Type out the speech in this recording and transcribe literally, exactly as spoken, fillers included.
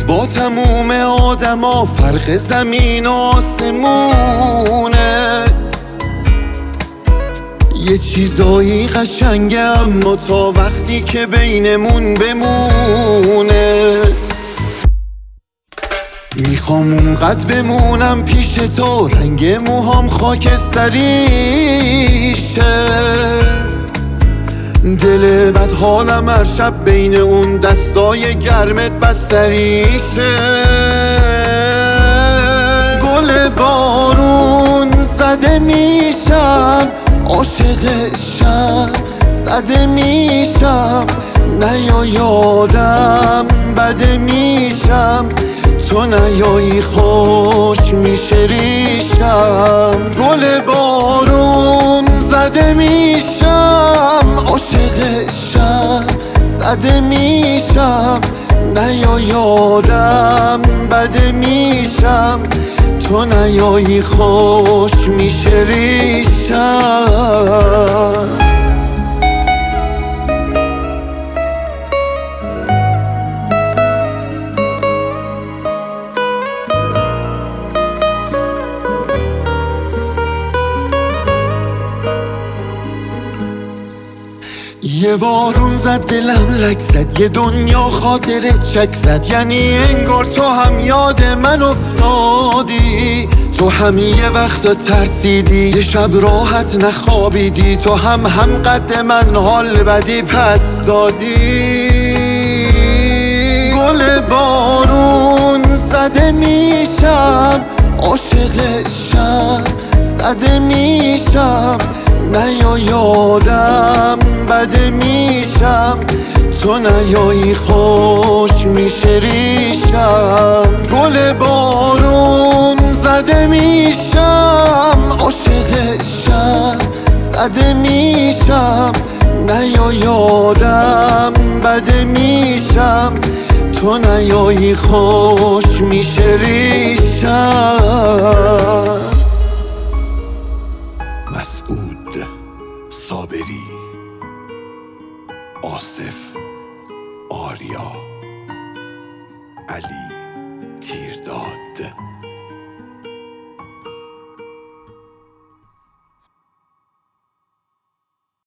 با تموم آدما فرق زمین و آسمونه. یه چیزایی قشنگه اما تا وقتی که بینمون بمونه. میخوام اونقدر بمونم پیش تو رنگ موهام خاکستریشه. دل بد حالم هر شب بین اون دستای گرمت بستریشه. گل بارون زده میشم، عاشق شب زده میشم. نیا یادم بده میشم، تو نیایی خوش میشه ریشم. گل بارون زده میشم، عاشق شب زده میشم. نیا یادم بده میشم، تو نیایی خوش میشه ریشم. یه بارون زد دلم لک زد، یه دنیا خاطره چک زد. یعنی انگار تو هم یاد من افتادی، تو هم یه وقت ترسیدی، یه شب راحت نخوابیدی. تو هم هم قد من حال بدی پس دادی. گل بارون زده میشم، عاشق شب زده میشم. نیا یادم بده میشم، تو نیایی خوش میشه ریشم. گل بارون زده میشم، عاشق شب زده میشم. نیا یادم بده میشم، تو نیایی خوش میشه ریشم. مسعود صابری، آصف آریا، علی تیرداد.